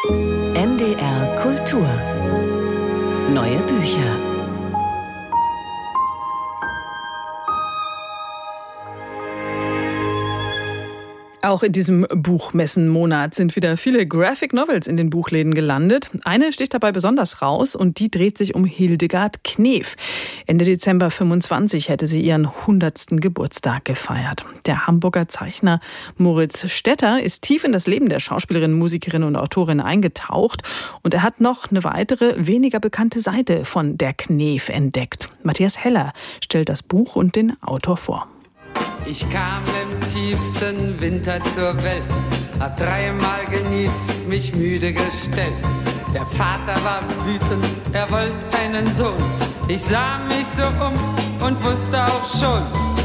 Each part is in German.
NDR Kultur. Neue Bücher. Auch in diesem Buchmessenmonat sind wieder viele Graphic Novels in den Buchläden gelandet. Eine sticht dabei besonders raus und die dreht sich um Hildegard Knef. Ende Dezember 25 hätte sie ihren 100. Geburtstag gefeiert. Der Hamburger Zeichner Moritz Stetter ist tief in das Leben der Schauspielerin, Musikerin und Autorin eingetaucht und er hat noch eine weitere, weniger bekannte Seite von der Knef entdeckt. Matthias Heller stellt das Buch und den Autor vor. Ich kam im tiefsten Winter zur Welt, hab 3-mal genießt, mich müde gestellt. Der Vater war wütend, er wollte einen Sohn. Ich sah mich so und wusste auch schon,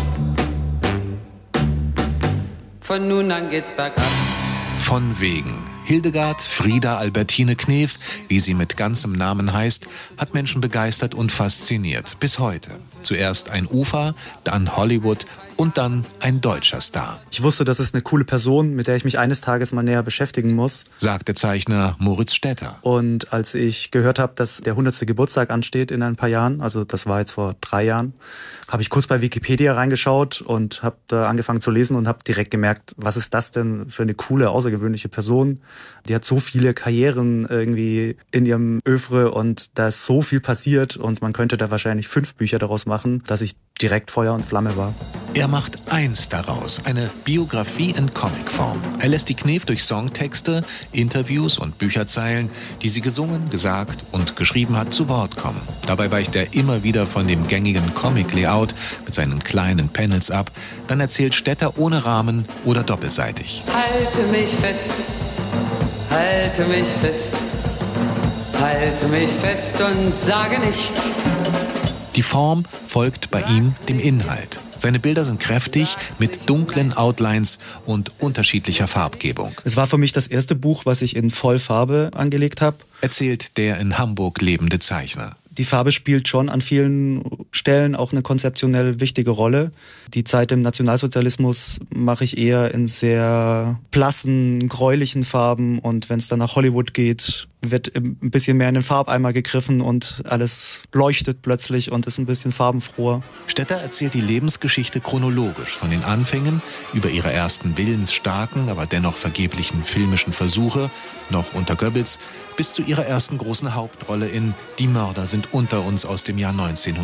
von nun an geht's bergab. Von wegen. Hildegard Frieda Albertine Knef, wie sie mit ganzem Namen heißt, hat Menschen begeistert und fasziniert. Bis heute. Zuerst ein Ufer, dann Hollywood und dann ein deutscher Star. Ich wusste, das ist eine coole Person, mit der ich mich eines Tages mal näher beschäftigen muss, sagt der Zeichner Moritz Stetter. Und als ich gehört habe, dass der 100. Geburtstag ansteht in ein paar Jahren, also das war jetzt vor 3 Jahren, habe ich kurz bei Wikipedia reingeschaut und habe da angefangen zu lesen und habe direkt gemerkt, was ist das denn für eine coole, außergewöhnliche Person. Die hat so viele Karrieren irgendwie in ihrem Œuvre und da ist so viel passiert und man könnte da wahrscheinlich 5 Bücher daraus machen, dass ich direkt Feuer und Flamme war. Er macht eins daraus, eine Biografie in Comicform. Er lässt die Knef durch Songtexte, Interviews und Bücherzeilen, die sie gesungen, gesagt und geschrieben hat, zu Wort kommen. Dabei weicht er immer wieder von dem gängigen Comic-Layout mit seinen kleinen Panels ab. Dann erzählt Stetter ohne Rahmen oder doppelseitig. Halte mich fest, halte mich fest, halte mich fest und sage nichts. Die Form folgt bei ihm dem Inhalt. Seine Bilder sind kräftig, mit dunklen Outlines und unterschiedlicher Farbgebung. Es war für mich das erste Buch, was ich in Vollfarbe angelegt habe, erzählt der in Hamburg lebende Zeichner. Die Farbe spielt schon an vielen Stellen auch eine konzeptionell wichtige Rolle. Die Zeit im Nationalsozialismus mache ich eher in sehr blassen, gräulichen Farben und wenn es dann nach Hollywood geht, wird ein bisschen mehr in den Farbeimer gegriffen und alles leuchtet plötzlich und ist ein bisschen farbenfroher. Stetter erzählt die Lebensgeschichte chronologisch, von den Anfängen über ihre ersten willensstarken, aber dennoch vergeblichen filmischen Versuche, noch unter Goebbels, bis zu ihrer ersten großen Hauptrolle in Die Mörder sind unter uns aus dem Jahr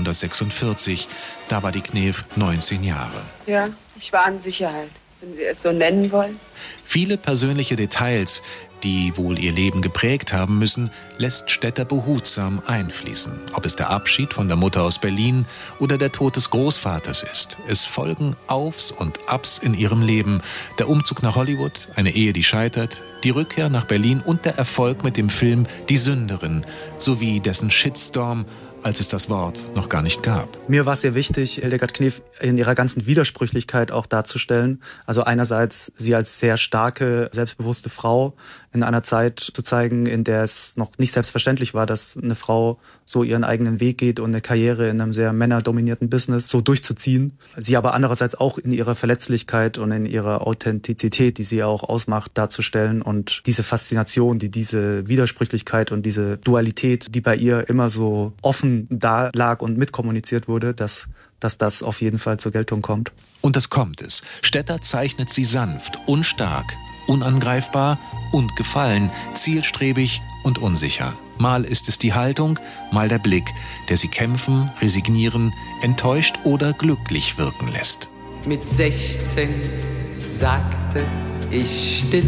1946. Da war die Knef 19 Jahre. Ja, ich war in Sicherheit, wenn Sie es so nennen wollen. Viele persönliche Details, die wohl ihr Leben geprägt haben müssen, lässt Stetter behutsam einfließen. Ob es der Abschied von der Mutter aus Berlin oder der Tod des Großvaters ist. Es folgen Aufs und Abs in ihrem Leben. Der Umzug nach Hollywood, eine Ehe, die scheitert, die Rückkehr nach Berlin und der Erfolg mit dem Film Die Sünderin, sowie dessen Shitstorm, als es das Wort noch gar nicht gab. Mir war es sehr wichtig, Hildegard Knef in ihrer ganzen Widersprüchlichkeit auch darzustellen. Also einerseits sie als sehr starke, selbstbewusste Frau in einer Zeit zu zeigen, in der es noch nicht selbstverständlich war, dass eine Frau so ihren eigenen Weg geht und eine Karriere in einem sehr männerdominierten Business so durchzuziehen. Sie aber andererseits auch in ihrer Verletzlichkeit und in ihrer Authentizität, die sie auch ausmacht, darzustellen und diese Faszination, diese Widersprüchlichkeit und diese Dualität, die bei ihr immer so offen da lag und mitkommuniziert wurde, dass das auf jeden Fall zur Geltung kommt. Und das kommt es. Stetter zeichnet sie sanft, unstark, unangreifbar und gefallen, zielstrebig und unsicher. Mal ist es die Haltung, mal der Blick, der sie kämpfen, resignieren, enttäuscht oder glücklich wirken lässt. Mit 16 sagte ich still,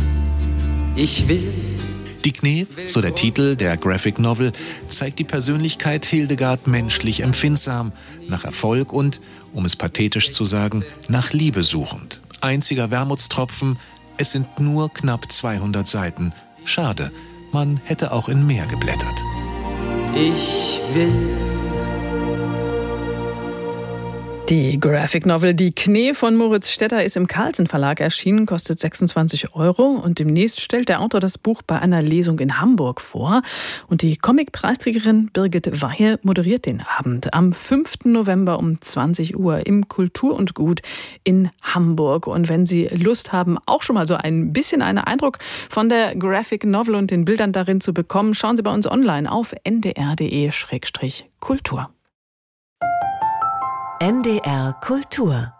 ich will. Die Knef, so der Titel der Graphic Novel, zeigt die Persönlichkeit Hildegard menschlich empfindsam, nach Erfolg und, um es pathetisch zu sagen, nach Liebe suchend. Einziger Wermutstropfen, es sind nur knapp 200 Seiten. Schade, man hätte auch in mehr geblättert. Ich will Die Graphic Novel Die Knee von Moritz Stetter ist im Carlsen Verlag erschienen, kostet 26 € und demnächst stellt der Autor das Buch bei einer Lesung in Hamburg vor. Und die Comic-Preisträgerin Birgit Weihe moderiert den Abend am 5. November um 20 Uhr im Kultur und Gut in Hamburg. Und wenn Sie Lust haben, auch schon mal so ein bisschen einen Eindruck von der Graphic Novel und den Bildern darin zu bekommen, schauen Sie bei uns online auf ndr.de/kultur. NDR Kultur